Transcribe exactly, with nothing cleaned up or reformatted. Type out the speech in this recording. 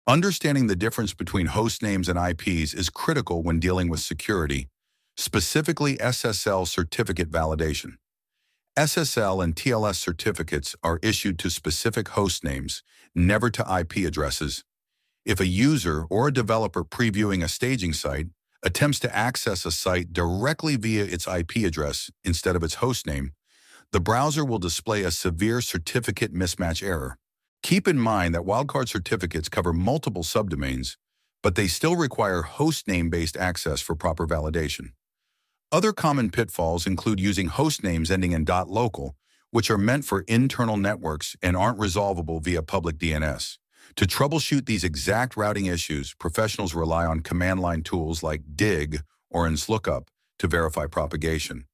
Understanding the difference between host names and I Ps is critical when dealing with security, specifically S S L certificate validation. S S L and T L S certificates are issued to specific host names, never to I P addresses. If a user or a developer previewing a staging site attempts to access a site directly via its I P address instead of its host name, the browser will display a severe certificate mismatch error. Keep in mind that wildcard certificates cover multiple subdomains, but they still require host name-based access for proper validation. Other common pitfalls include using host names ending in .local, which are meant for internal networks and aren't resolvable via public D N S. To troubleshoot these exact routing issues, professionals rely on command line tools like dig or nslookup to verify propagation.